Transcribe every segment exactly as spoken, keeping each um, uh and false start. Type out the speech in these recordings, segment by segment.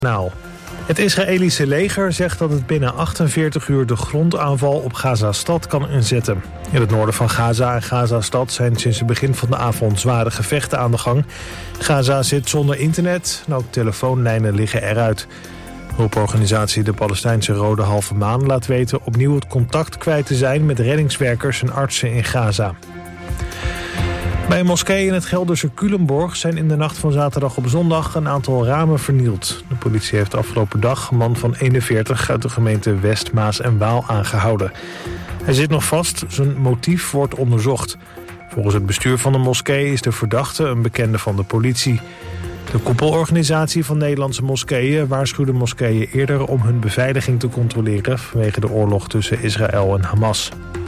Nou, het Israëlische leger zegt dat het binnen achtenveertig uur de grondaanval op Gaza-stad kan inzetten. In het noorden van Gaza en Gaza-stad zijn sinds het begin van de avond zware gevechten aan de gang. Gaza zit zonder internet en ook telefoonlijnen liggen eruit. Hulporganisatie de Palestijnse Rode Halve Maan laat weten opnieuw het contact kwijt te zijn met reddingswerkers en artsen in Gaza. Bij een moskee in het Gelderse Culemborg zijn in de nacht van zaterdag op zondag een aantal ramen vernield. De politie heeft afgelopen dag een man van eenenveertig uit de gemeente West, Maas en Waal aangehouden. Hij zit nog vast, zijn motief wordt onderzocht. Volgens het bestuur van de moskee is de verdachte een bekende van de politie. De koepelorganisatie van Nederlandse moskeeën waarschuwde moskeeën eerder om hun beveiliging te controleren vanwege de oorlog tussen Israël en Hamas.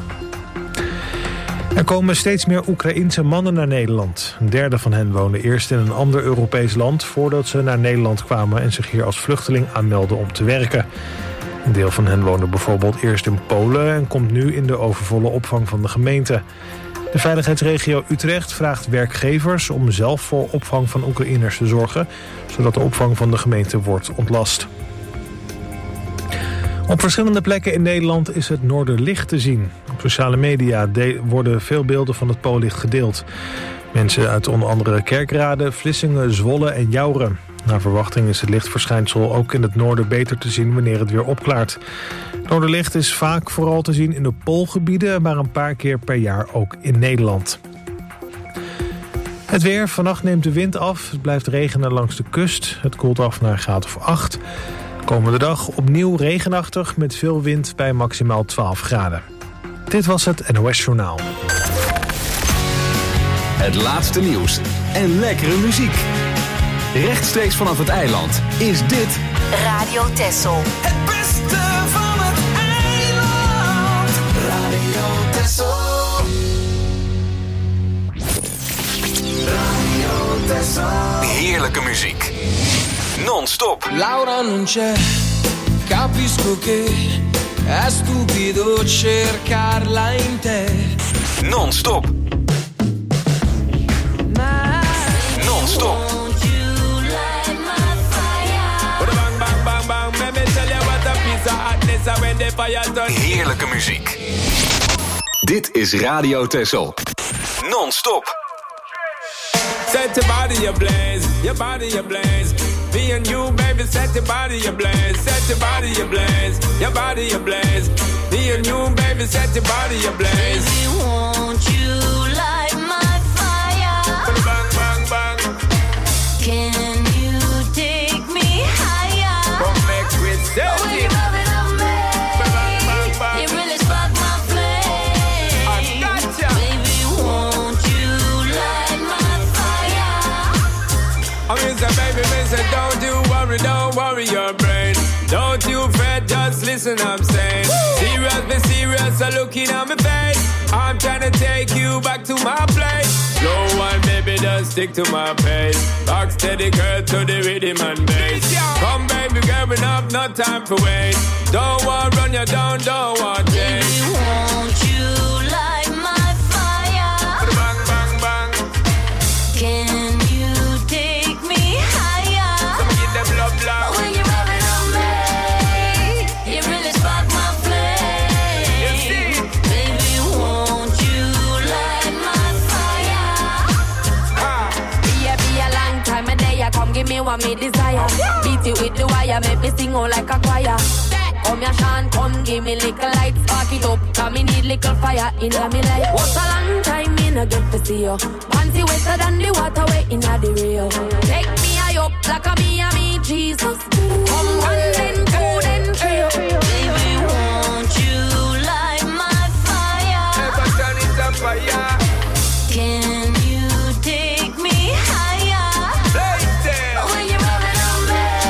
Er komen steeds meer Oekraïense mannen naar Nederland. Een derde van hen woonde eerst in een ander Europees land voordat ze naar Nederland kwamen en zich hier als vluchteling aanmelden om te werken. Een deel van hen woonde bijvoorbeeld eerst in Polen en komt nu in de overvolle opvang van de gemeente. De veiligheidsregio Utrecht vraagt werkgevers om zelf voor opvang van Oekraïners te zorgen, zodat de opvang van de gemeente wordt ontlast. Op verschillende plekken in Nederland is het Noorderlicht te zien. Op sociale media worden veel beelden van het Poollicht gedeeld. Mensen uit onder andere Kerkrade, Vlissingen, Zwolle en Jouren. Naar verwachting is het lichtverschijnsel ook in het noorden beter te zien wanneer het weer opklaart. Noorderlicht is vaak vooral te zien in de Poolgebieden, maar een paar keer per jaar ook in Nederland. Het weer, vannacht neemt de wind af. Het blijft regenen langs de kust. Het koelt af naar een graad of acht. Komende dag opnieuw regenachtig met veel wind bij maximaal twaalf graden. Dit was het N O S Journaal. Het laatste nieuws en lekkere muziek. Rechtstreeks vanaf het eiland is dit Radio Texel. Het beste van het eiland. Radio Texel. Radio Texel. Heerlijke muziek. Non-stop. Laura non c'è, capisco che è stupido cercarla in te. Non-stop. Non-stop. Heerlijke muziek. Dit is Radio Texel. Non-stop. Set your body ablaze, your body ablaze. Me and you, baby, set your body ablaze. Set your body ablaze, your body ablaze. Me and you, baby, set your body ablaze. Baby, won't you light my fire? Bang, bang, bang. Can you take me higher? Come make we set When it. you rub it on me, Bang, bang, bang. it really spark my flame. I gotcha. Baby, won't you light my fire? I mean, say, baby, me say, don't you worry, don't worry your brain. Don't you fret, just listen, I'm saying. Woo! Serious, be serious, so looking at my face. I'm trying to take you back to my place. Slow one, baby, just stick to my pace. Rock steady, girl, to the rhythm and bass. Come, baby, girl, enough, no time for wait. Don't want run you down, don't want change. Baby, won't you light my fire? Bang, bang, bang. Can you take me higher? Come get them love, love. When you rub it on me, it really spark my flame. You see? Baby, won't you light my fire? Ah. Be a, be a long time a day, come give me what me desire. Beat it with the wire, make me sing all like a choir. Come here, Sean, come give me little light, spark it up, cause me need little fire in me life. What a long time me no get to see you. Panty wetter than the water way in the Rio. Take me high up like a me and me Jesus. Come one then two then three. Baby, won't you light my fire? Never turn it up fire. Can you take me higher? Right there. When you rub it on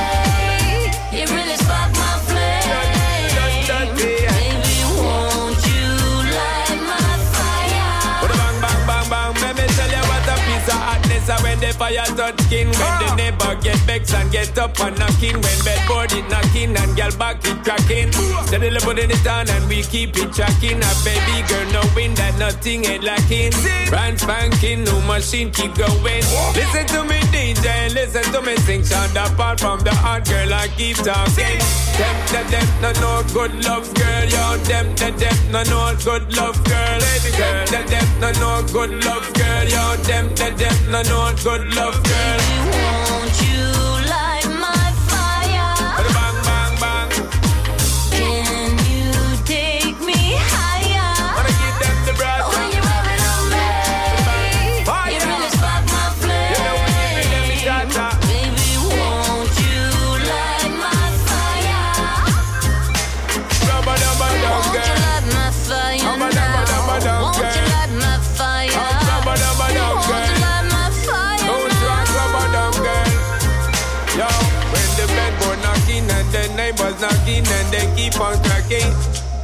me, it really spark my flame. Dun, dun, dun, Baby, won't you light my fire? Bang, bang, bang, bang. Let me tell you what a piece of hotness. When they fire touch skin. When the neighbor get vexed and get up and knocking. When bedboard it knocking and girl back it cracking. Steadily putting it on and we keep it tracking. A baby girl knowing that nothing ain't lacking. Brand spanking, new machine keep going. Listen to me D J, listen to me sing. Sound apart from the hard girl I keep talking. Them, them, them, no no good love girl. Yo, them, them, them, no no good love girl. Girl, them, them, no no good love girl. Yo, them, them, them, no no good love girl. Won't you light my fire? Bang, bang, bang. Can you take me higher? Wanna give them the brush. When you're rubbing on me, Fire. you really spark my flame. You know when you give them the cha-cha. Baby, won't you light my fire? Rubber, rubber, Won't dub you girl. light my fire Rubber, now? rubber, rubber, dub Won't you girl. light my fire? Rubber, rubber, dub Won't girl. you light my fire Don't rock now? rubber dub girl. Yo, when the bedboard knocking and the neighbors knocking and they keep on cracking.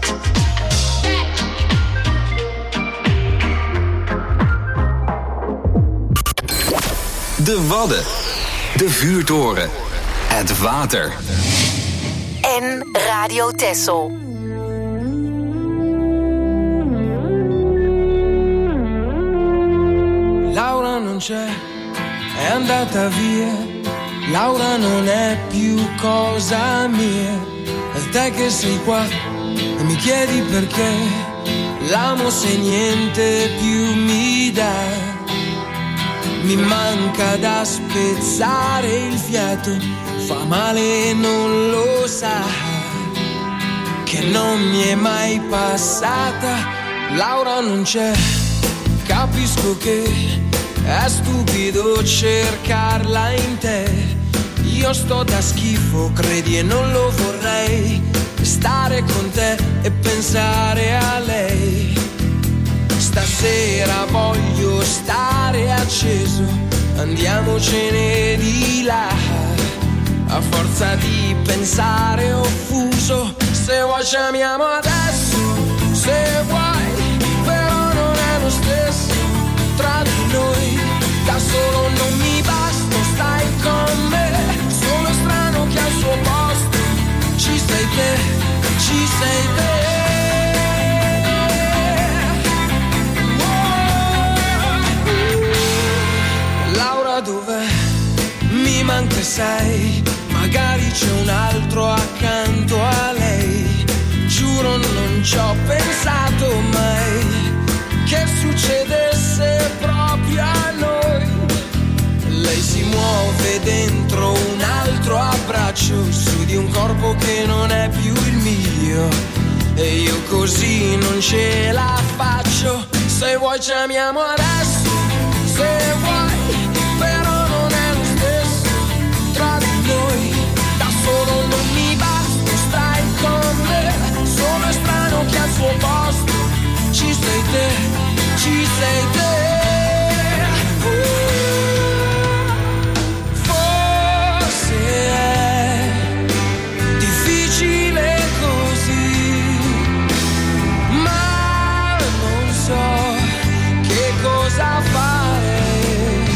De Wadden. De Vuurtoren. Het water. En Radio Texel. Laura non c'è, è andata via. Laura non è più cosa mia. E te che sei qua e mi chiedi perché. L'amo se niente più mi dà. Mi manca da spezzare il fiato. Fa male e non lo sa. Che non mi è mai passata. Laura non c'è. Capisco che è stupido cercarla in te. Io sto da schifo, credi e non lo vorrei. Stare con te e pensare a lei. Stasera voglio stare acceso, andiamocene di là. A forza di pensare offuso, se vuoi ci amiamo adesso, se vuoi, però non è lo stesso tra di noi. Da solo non mi basta, stai con me. Sono strano che al suo posto ci sei te, ci sei te. Laura dov'è? Mi manca sei, magari c'è un altro accanto a lei. Giuro non ci ho pensato mai che succedesse proprio a noi. Lei si muove dentro un altro abbraccio, su di un corpo che non è più il mio. E io così non ce la faccio. Se vuoi ci amiamo adesso, se vuoi, però non è lo stesso tra di noi. Da solo non mi basta, stai con me. Sono strano che al suo posto ci sei te, ci sei te. Uh, forse è difficile così, ma non so che cosa fare.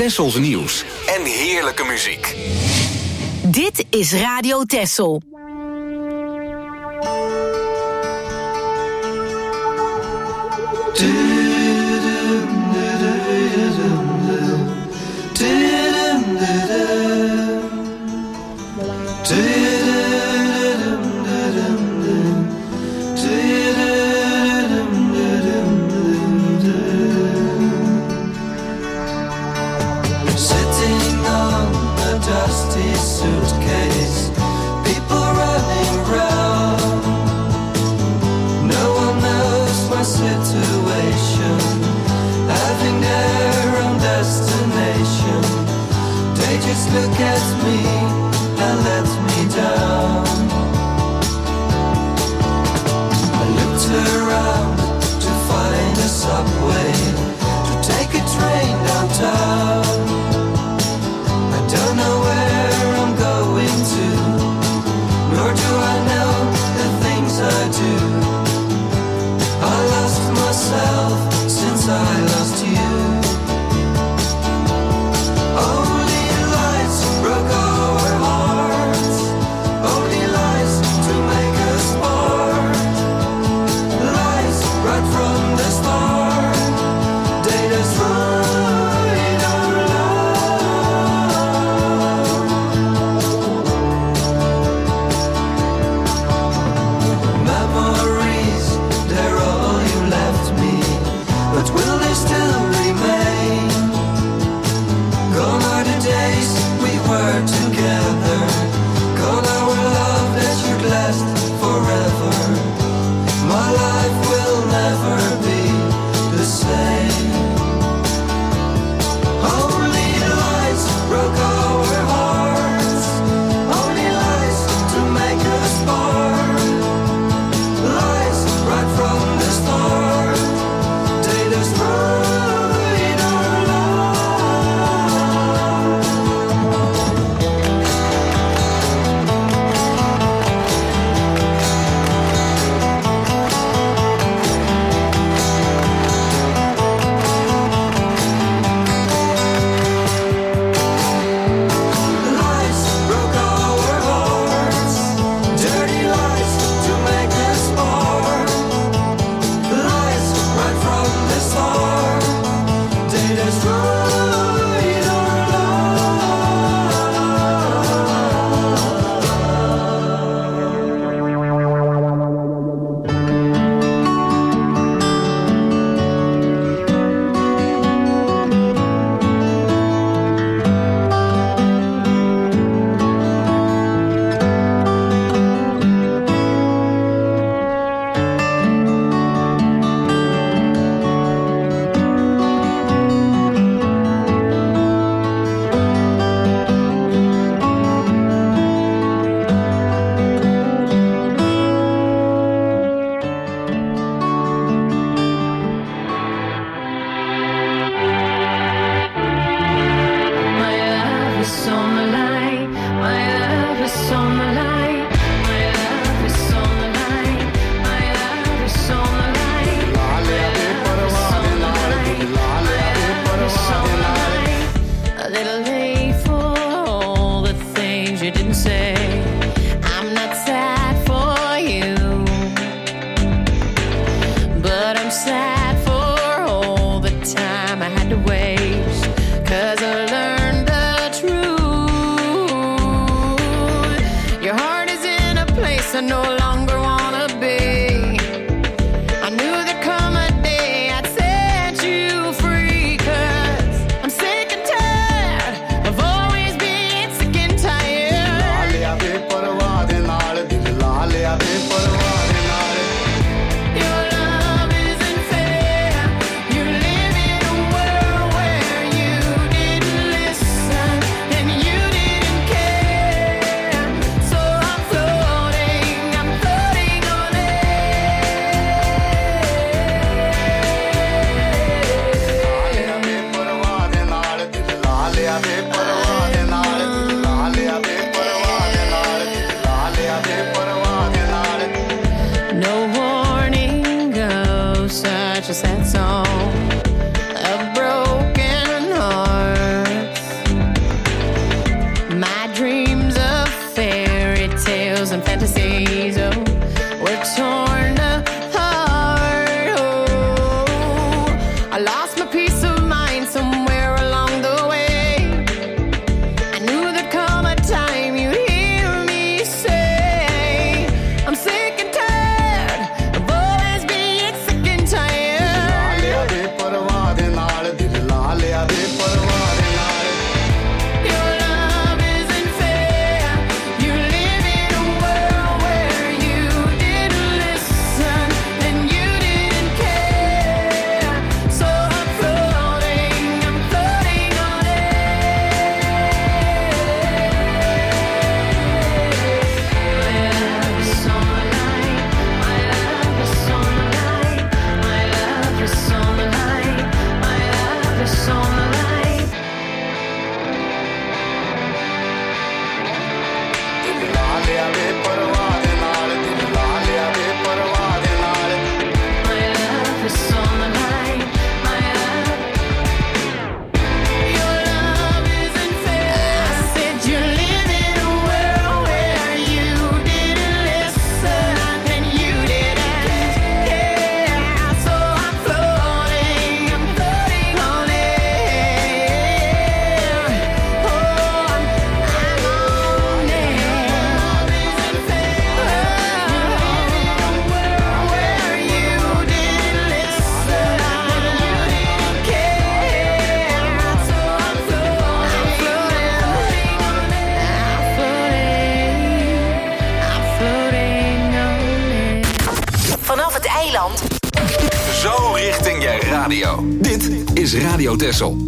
Tessels nieuws en heerlijke muziek. Dit is Radio Tessel. Dusty suitcase, people running round. No one knows my situation, having their own destination. They just look at me and let me down. I looked around to find a subway, to take a train downtown. Don't know where I'm going to, nor do I know the things I do. I lost myself since I lost you. Only lights broke our hearts, only lies to make us part. Lies right from the start, they destroy. Will they still remain? Gone are the days we were together. Gone our love that should last forever. My life will never be the same. Only lies broke our hearts, only lies to make us part. Lies right from the start. Destroyed our love. Lies broke our hearts, dirty lies to make us part. Lies right from the start, they destroyed our such a sad song, a broken heart. eiland. Zo richting je radio. Dit is Radio Texel.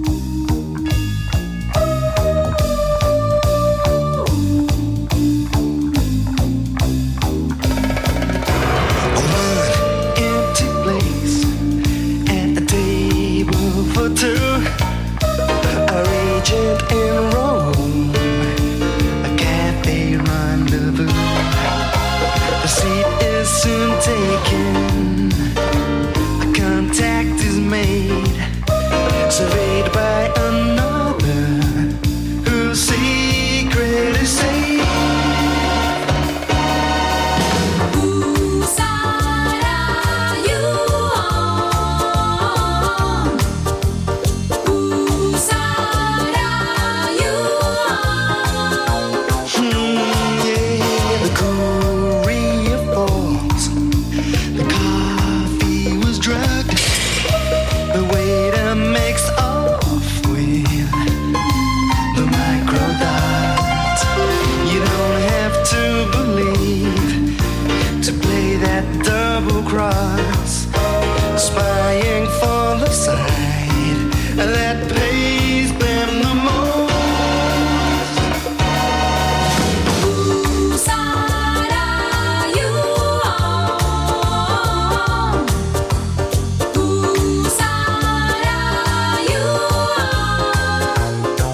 Surveyed by another whose secret is safe. Whose side are you on? Whose side are you on? Hmm, yeah, the Korea Falls. The coffee was drugged. The waiter makes off with the microdot. You don't have to believe to play that double cross, spying for the side that pays them the most. Whose side are you on? Whose side are you on?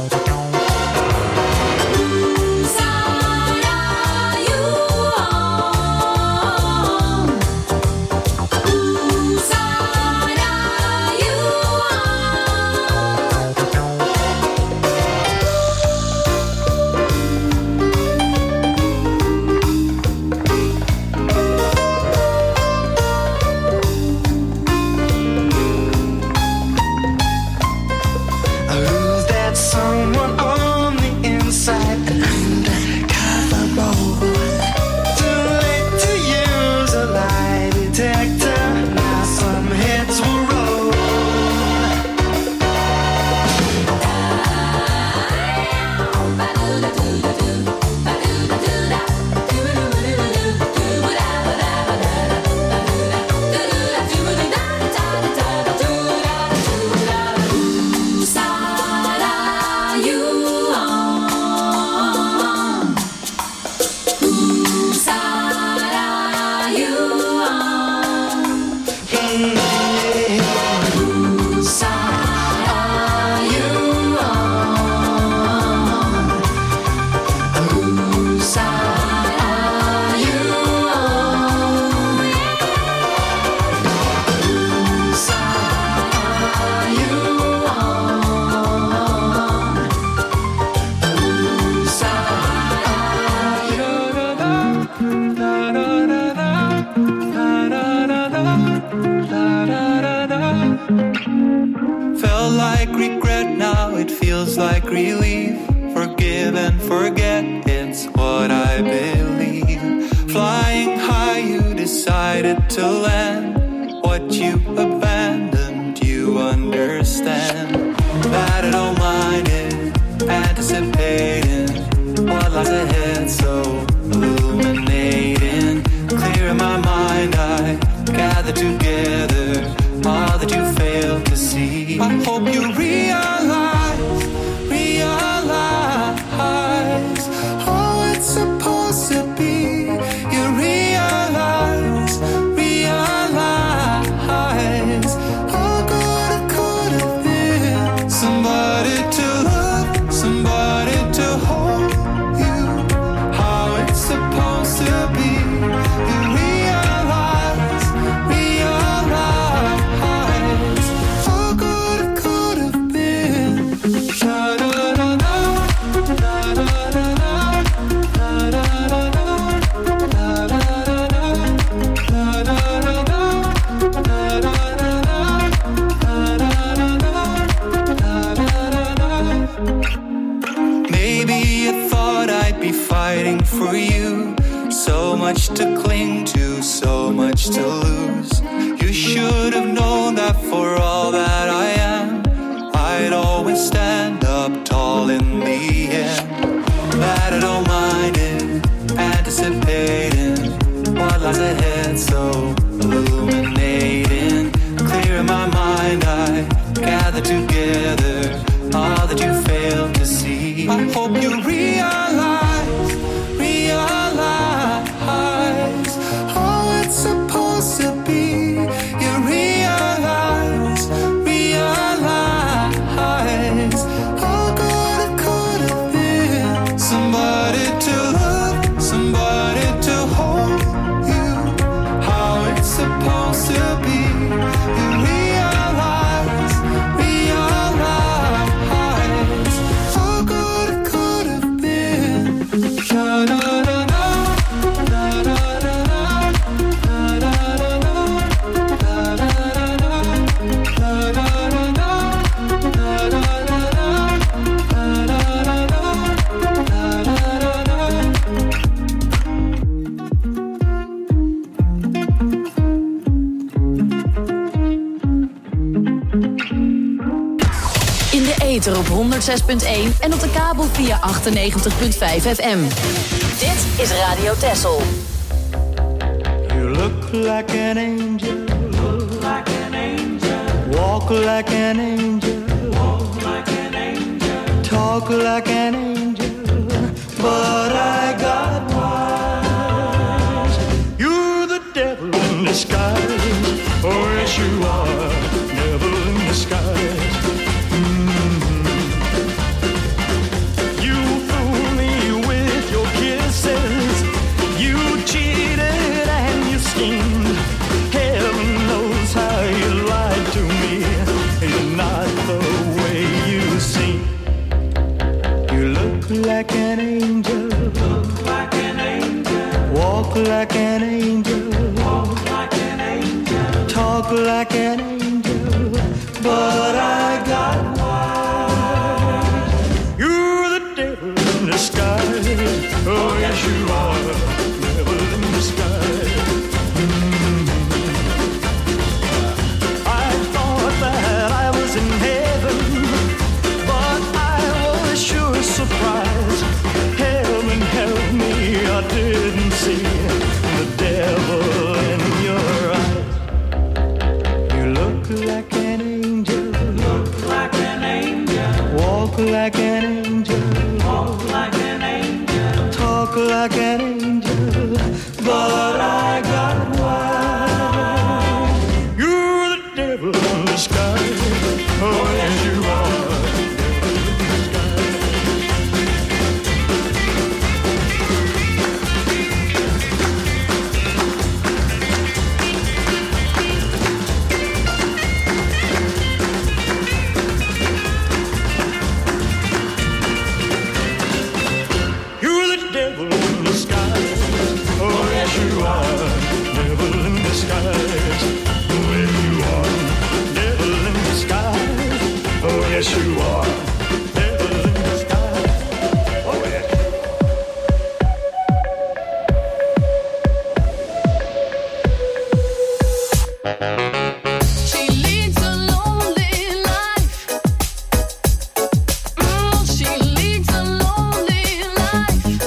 Whose side are you on? Whose side are you Who's that someone on the inside? An undercover boy. Too late to use a lie detector. Now some heads will roll. Whose side are you on? Whose side are you on? Whose side are you on? Whose side are you on? Whose side are you on? Whose side are you Felt like regret, now it feels like relief. Forgive and forget, it's what I believe. Flying high, you decided to land. What you abandoned, you understand. That I don't mind it, anticipating what lies ahead, so illuminating. Clear in my mind, I gather together all that you failed to see. I hope you realize, realize how it's supposed to be. You realize, realize how good it could have been. Somebody to love, somebody to hold you. How it's supposed to be. You realize, realize how good it could have been. Da-da-da-da, da-da-da-da, da-da-da-da, da-da-da-da. Maybe you thought I'd be fighting for you. So much to cling to, so much to lose. You should have known that for all that I am, I'd always stand up tall in the end. That I don't mind it, anticipating what lies ahead, so illuminating. ether op honderd zes komma één en op de kabel via achtennegentig komma vijf F M. Dit is Radio Texel. You look like an angel. Look like an angel. Walk like an angel. Walk like an angel. Talk like an angel. But I got wise. You're the devil in disguise. Oh yes you are. Devil in disguise. Mm-hmm. You fool me with your kisses. You cheated and you schemed. Heaven knows how you lied to me. It's not the way you seem. You look like an angel. Look like an angel. Walk like an angel. Walk like an angel. Talk like an angel. But I got wise. You're the devil in disguise. Oh yes you are. Devil in disguise. Mm. I thought that I was in heaven, but I was sure surprised. Heaven help me, I didn't see the devil in your eyes. You look like an angel. Look like an angel. Walk like an angel. Walk like an angel. Talk like an angel. But I got wise. You're the devil in disguise. Oh yes you are. Yes, you are. Devil in disguise. Oh, yeah. She leads a lonely life. Mm, she leads a lonely life.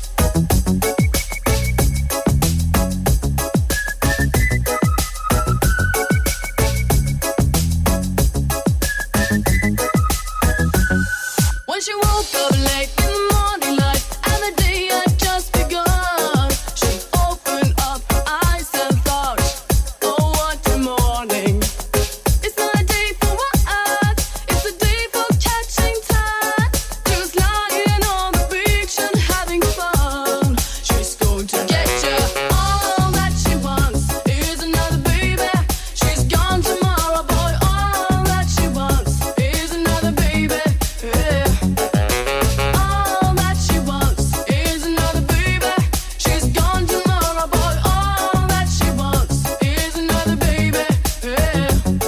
When she woke up late in the morning light and the day had just begun, she opened up her eyes and thought, oh what a morning. It's not a day for what, it's a day for catching time. Just lying on the beach and having fun. She's going to get you. All that she wants is another baby. She's gone tomorrow, boy. All that she wants is another baby. Yeah. All that she wants is another baby. She's gone tomorrow, boy. All that she wants is another baby. Yeah.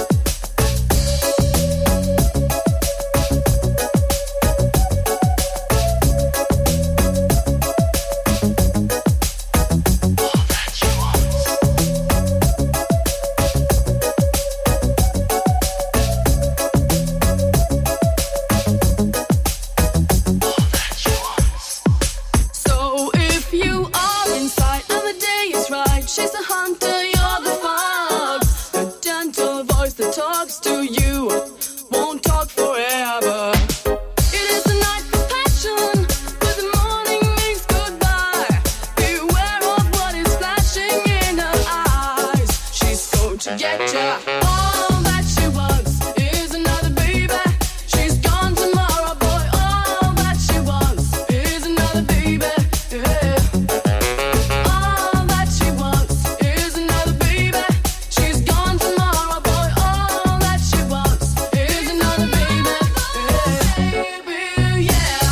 So if you are inside and the day is right, she's the hunter, you're the fox. The gentle voice that talks to you won't talk forever. It is the night for passion, but the morning means goodbye. Beware of what is flashing in her eyes. She's going to get ya. All that she wants is another baby. She's gone tomorrow, boy. All that she wants is another baby. Yeah. All that she wants is another baby. She's gone tomorrow, boy. All that she wants is another baby. Yeah. Baby, yeah.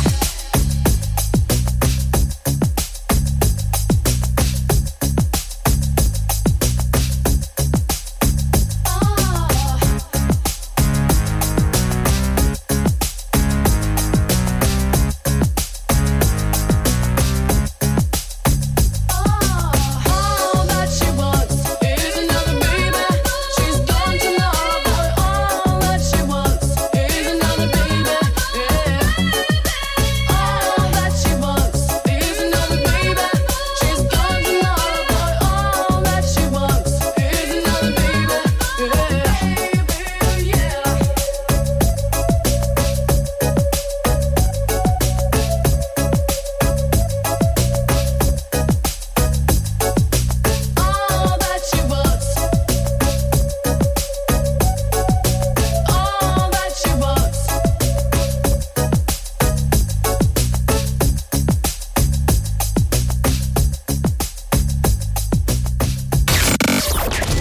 All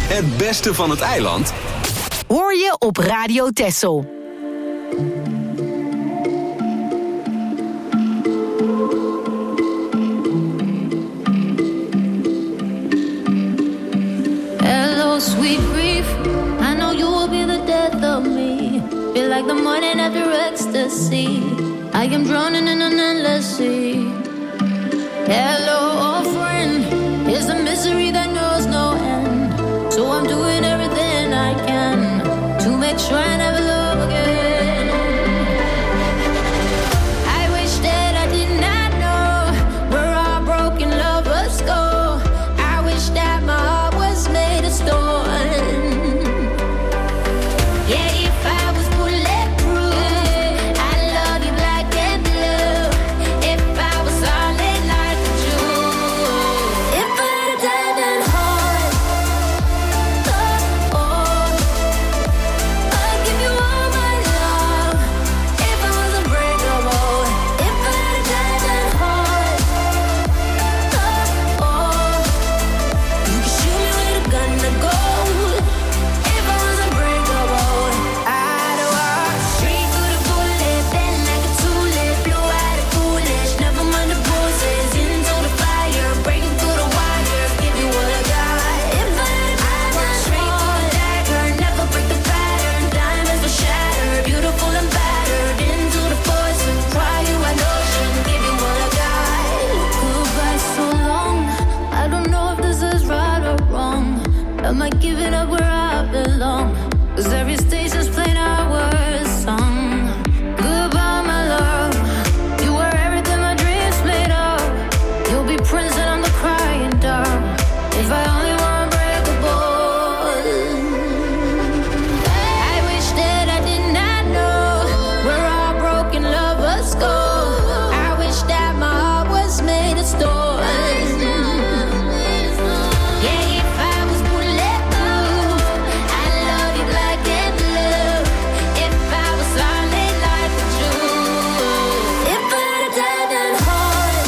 Het beste van het eiland hoor je op Radio Texel. Hello, sweet grief. I know you will be the death of me. Feel like the morning after ecstasy. I am drowning in an endless sea. Hello, old friend. Here's a misery that knows no end. So I'm doing everything I can to make sure I never love again. I wish that I did not know where our broken lovers go. I wish that my heart was made of stone. Yeah, if I was bulletproof, I'd love you black and blue. If I was solid like a Jew, if I had a diamond heart, oh, oh, I'd give you all my love. If I was unbreakable, if I had a diamond heart, oh, oh, you could shoot me with a gun to go. If I was unbreakable, I'd walk straight through the bullet, bend like a tulip, blue-eyed and foolish, never mind the bruises, into the fire, breaking through the wires, give you what I got. If I had a straight through the dagger, never break the pattern, diamonds will shatter, beautiful and battered, into the force and cry you an ocean, give you what I got. Goodbye so long, I don't know if this is right or wrong. Am I giving up where I belong? Cause every station's playing our song. Goodbye, my love. You were everything my dreams made of. You'll be Prince and I'm the crying dove. If I only were unbreakable. I wish that I did not know where our broken lovers go. I wish that my heart was made of stone. Yeah, if I was bulletproof, I'd love you black and blue. If I was solid like a Jew, if I had a diamond heart,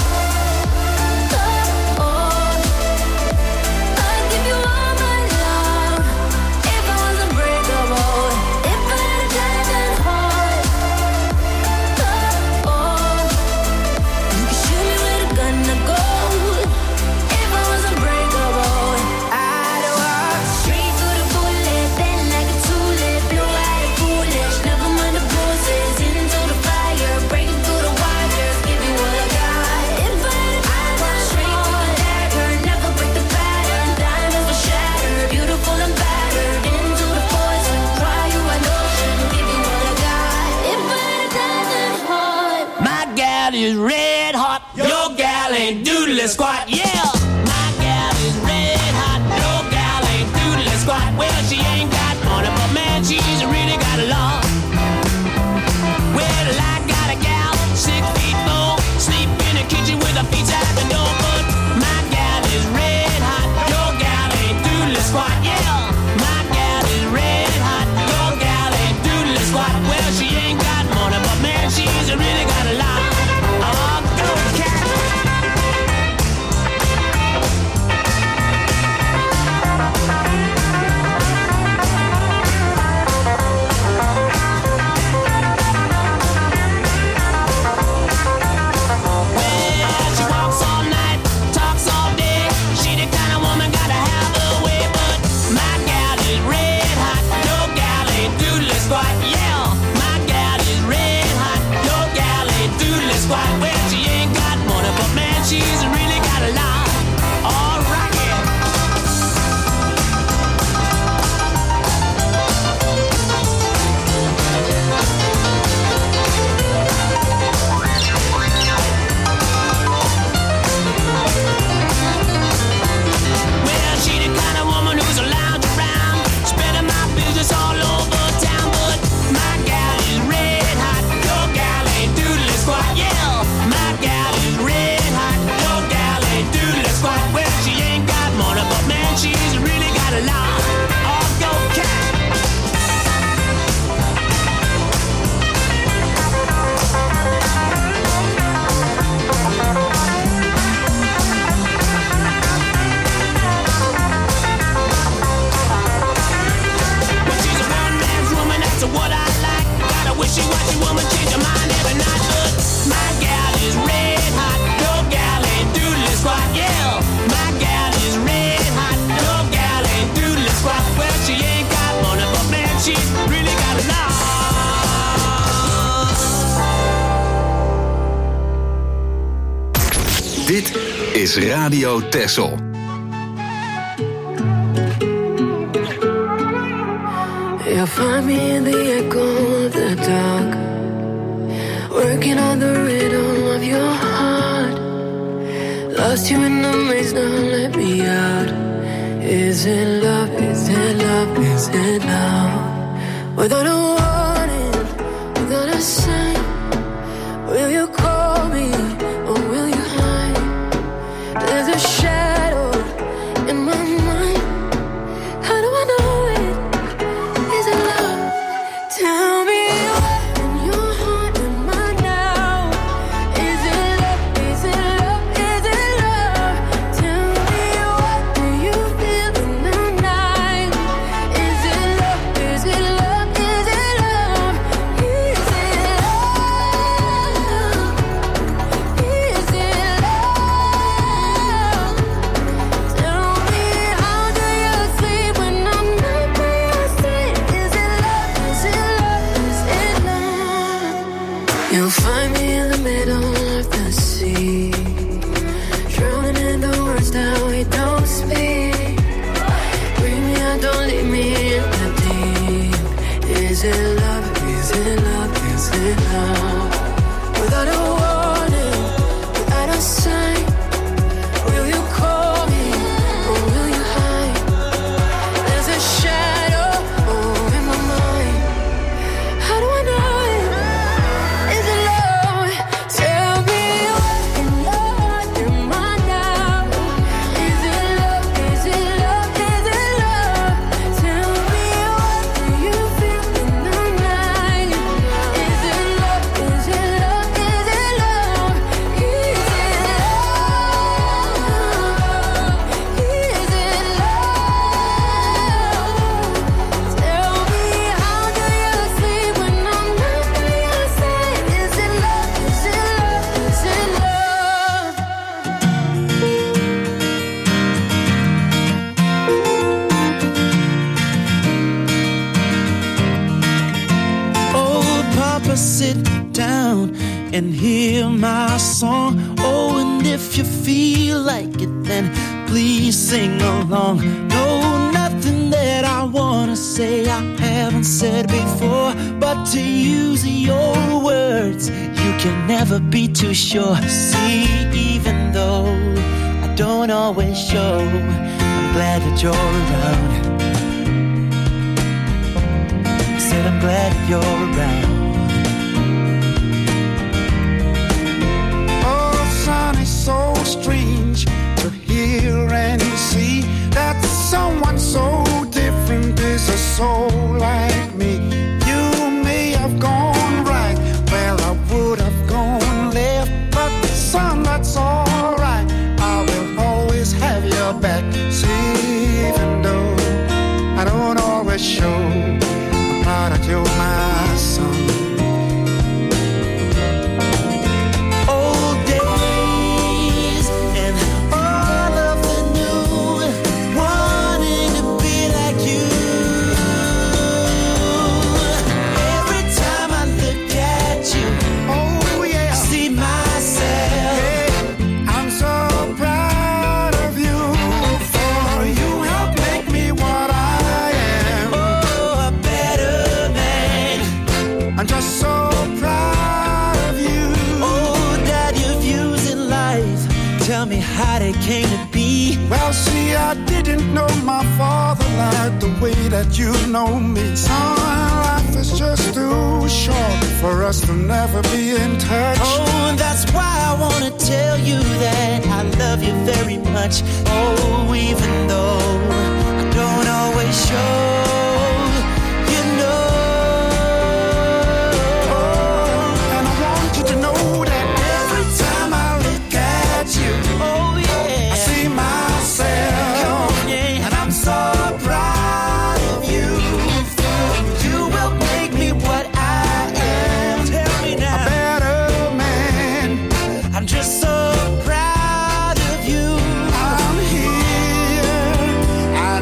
oh, oh, I'd give you all my love. If I was unbreakable, if I had a diamond heart, oh, oh, you could shoot me with a gun to go. If I was unbreakable, I'd walk straight through the bullet, bend like a tulip, blue-eyed and foolish, never mind the bruises, into the fire, breaking through the wires, give you what I got. If I had a straight through the dagger, never break the pattern, diamonds will shatter, beautiful and battered, into the poison, cry you an ocean, give you what I got. If I had a diamond heart, My gal is red hot. Your gal ain't doodly squat. Yeah, my gal is red hot. Your gal ain't doodly squat. Well, she ain't got money, but man, she's really got a lot. Well, I got a gal, six feet four, sleep in the kitchen with her feet out the door. But my gal is red hot. Your gal ain't doodly squat. Yeah, my gal is red hot. Your gal ain't doodly squat. Well, she ain't got money, but man, she's really got a lot. Oh, go cat. Dit is Radio Texel. You'll find me in the echo of the dark, working on the rhythm of your heart. Lost you in the maze, now let me out. Is it love, is it love, is it love? Without a warning, without a sign, will you call me or will you hide? There's a shadow in my mind. How do I know it? Is it love? Tell me what in your heart am I now? Is it love? Is it love? Is it love? Tell me what do you feel in the night? Is it love? Is it love? Is it love? Is it love? Is it love? Tell me how do you sleep when I'm not by your side? Is it love? Is it love? Is it love? You'll find me in the middle of the sea, drowning in the words that we don't speak. Bring me out, don't leave me in the deep. Is it love? Is it love? Is it love? Without a warning, without a sign, will you call me or will you hide? There's a shadow oh, in my mind. How do I know it? Is it love? Tell me what in your heart am I now? Is it love? Is it love? Is it love? Tell me what do you feel in the night? Is it love? Is it love? Is it love? Is it love? Is it love? Tell me how do you sleep when I'm not by your side? Is it love? Is it love? Is it love? Oh, Papa, sit down and hear my song. Oh, and if you feel like it, then please sing along. No, nothing that I wanna say I haven't said before, but to use your words, you can never be too sure. See, even though I don't always show, I'm glad that you're around. Said I'm glad that you're around. Oh, son, it's so strange to hear and see that someone so different is a soul like me. You may have gone right, well, I would have gone left, but son, that's alright. I will always have your back. See, even though I don't always show, I'm proud that you're my son. Old days and all of the new, wanting to be like you. Every time I look at you, Oh yeah, see myself. hey, I'm so proud of you, for you help make me what I am. Oh, a better man. I'm just so proud of you. Oh, that you've used in life. Tell me how they came to be. Well, see, I didn't know my father like the way that you know me. Son, life is just too short for us to never be in touch. Oh, and that's why I wanna tell you that I love you very much. Oh, even though I don't always show, you know. And I want you to know that every time I look at you, Oh yeah, I see myself. yeah. And I'm so proud of you. You will make me what I am. Tell me A now. better man. I'm just so proud of you. I'm here and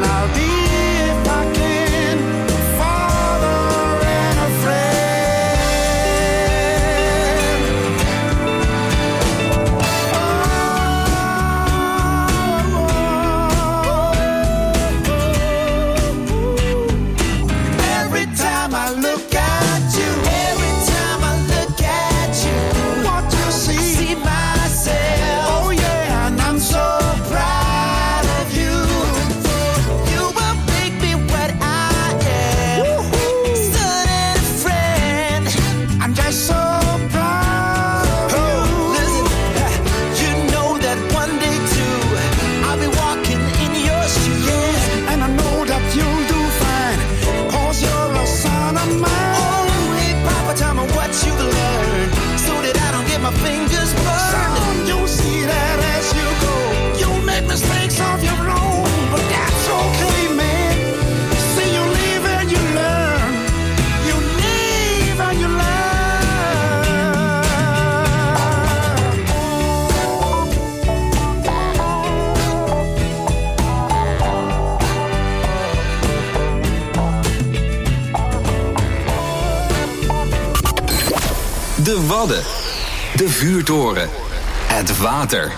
De Wadden. De Vuurtoren. Het water.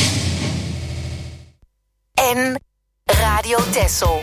En Radio Texel.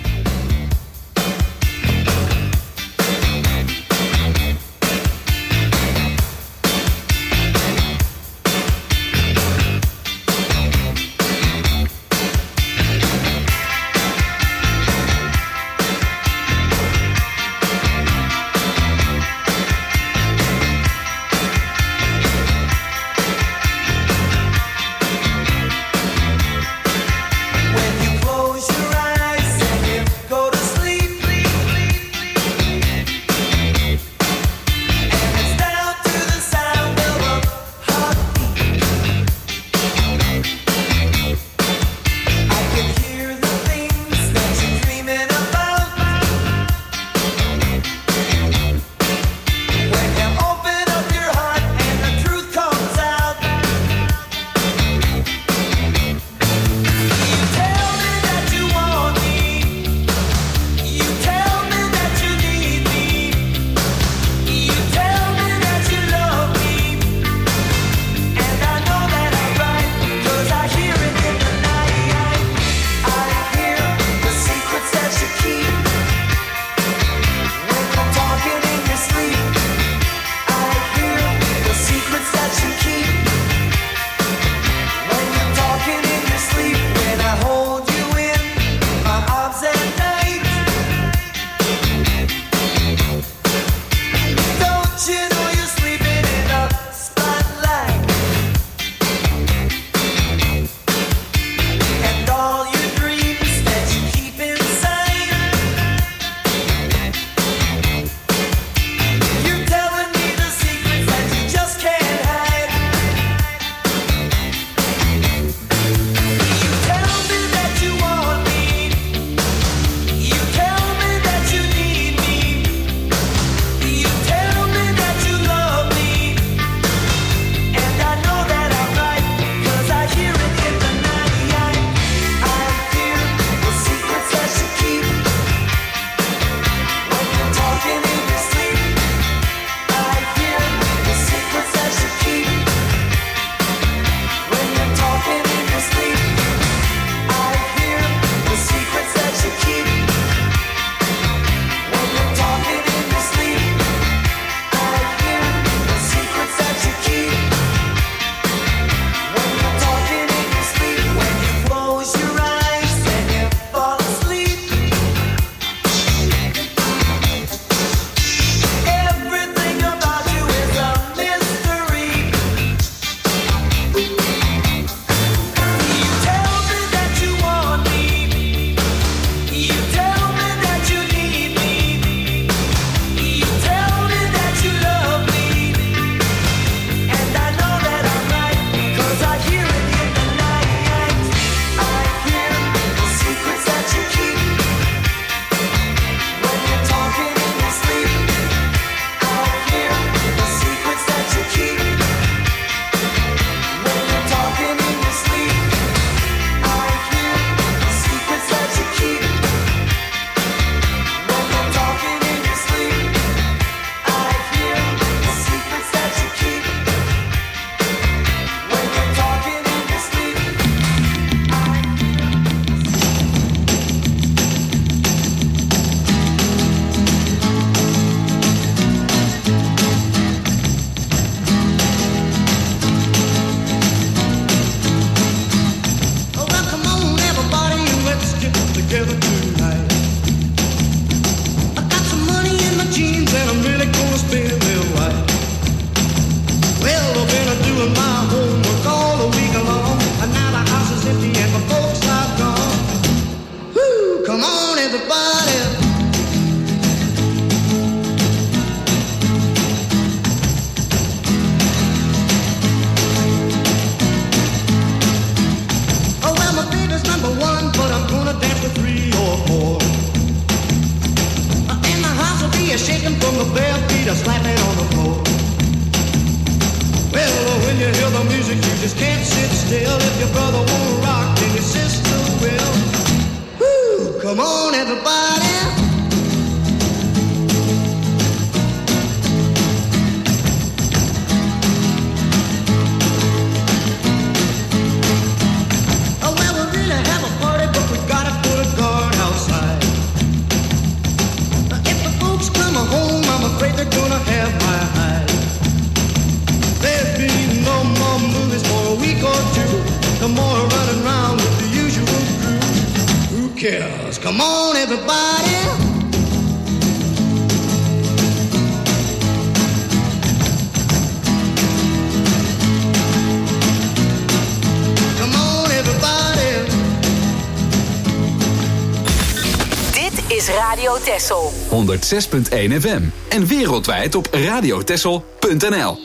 dance. Come on, everybody. Come on, everybody. Dit is Radio Texel. honderdzes punt één F M en wereldwijd op radiotexel punt n l.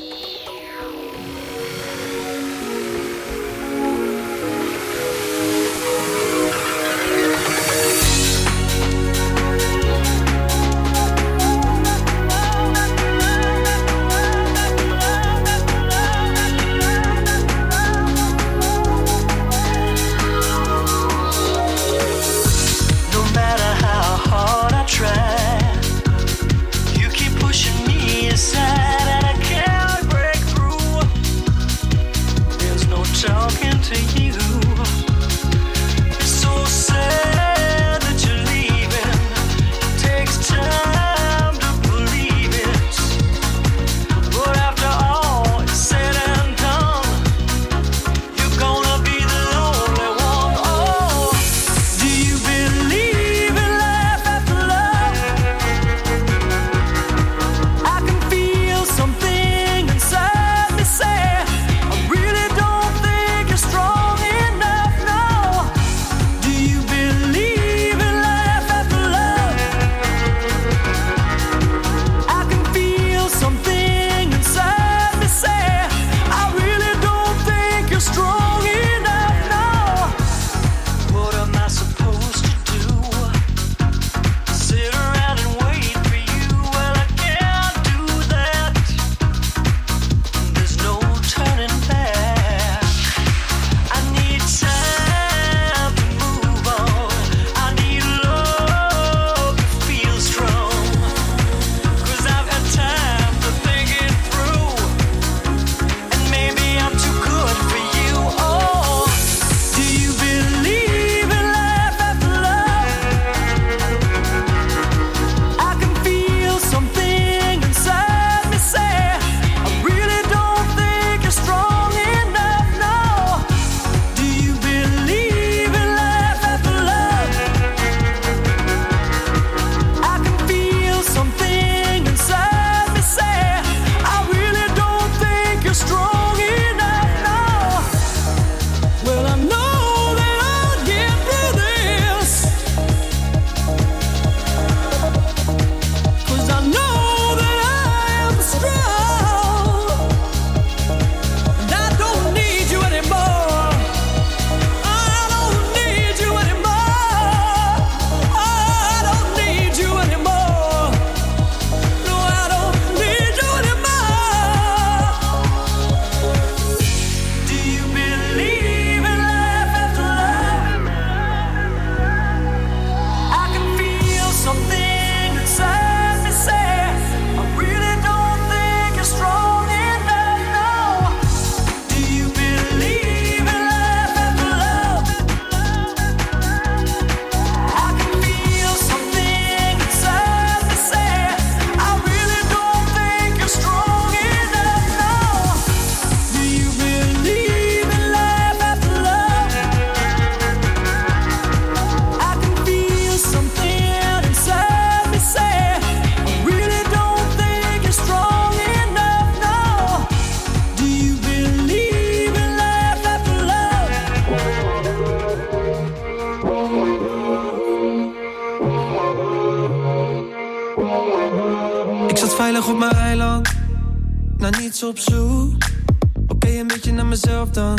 veilig op mijn eiland, naar niets op zoek. Oké, okay, een beetje naar mezelf dan,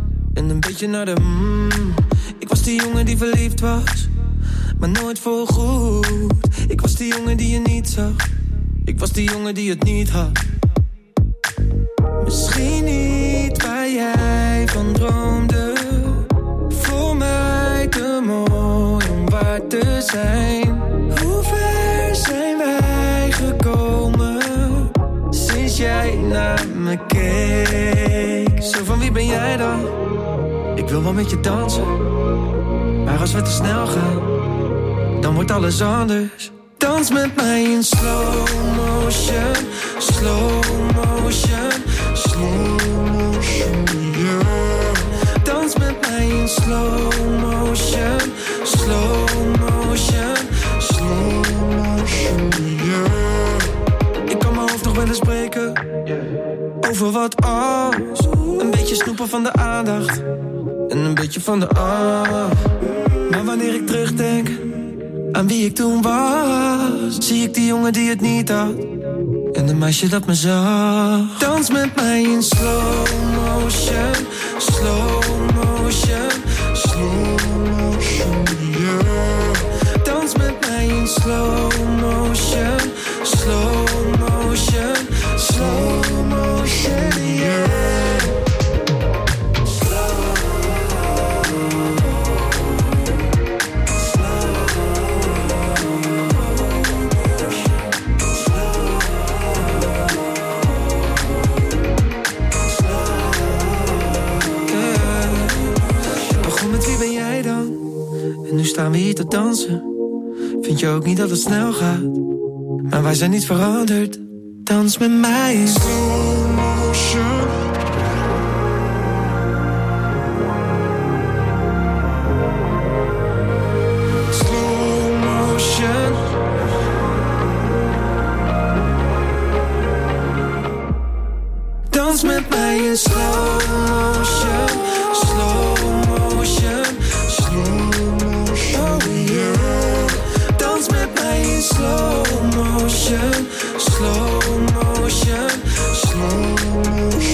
en een beetje naar de mm. Ik was die jongen die verliefd was, maar nooit voorgoed. Ik was die jongen die je niet zag, ik was die jongen die het niet had. Misschien niet waar jij van droomde, voor mij te mooi om waar te zijn. Hoe ver zijn wij gekomen, sinds jij naar me keek? Zo van wie ben jij dan? Ik wil wel met je dansen, maar als we te snel gaan, dan wordt alles anders. Dans met mij in slow motion, slow motion, slow motion, yeah. Dans met mij in slow motion, slow motion. voor wat als. Een beetje snoepen van de aandacht en een beetje van de ah. Maar wanneer ik terugdenk aan wie ik toen was, zie ik die jongen die het niet had en de meisje dat me zag. Dans met mij in slow motion, slow motion, slow motion, yeah. Dans met mij in slow motion, slow motion, slow motion, yeah. En nu staan we hier te dansen. Vind je ook niet dat het snel gaat? Maar wij zijn niet veranderd. Dans met mij. Slow motion. Slow motion. Dans met mij in slow motion. Slow motion. Slow motion, yeah. Dans met mij in slow motion, slow motion, slow motion.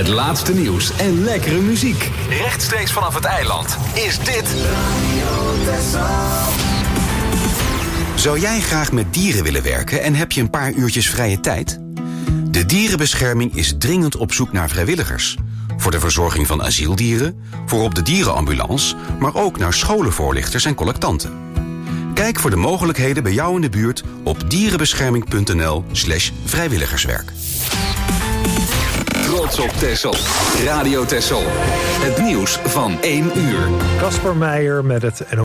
Het laatste nieuws en lekkere muziek. Rechtstreeks vanaf het eiland is dit... Zou jij graag met dieren willen werken en heb je een paar uurtjes vrije tijd? De Dierenbescherming is dringend op zoek naar vrijwilligers. Voor de verzorging van asieldieren, voor op de dierenambulance... maar ook naar scholenvoorlichters en collectanten. Kijk voor de mogelijkheden bij jou in de buurt op dierenbescherming.nl slash vrijwilligerswerk. Trots op Texel. Radio Texel. Het nieuws van één uur. Casper Meijer met het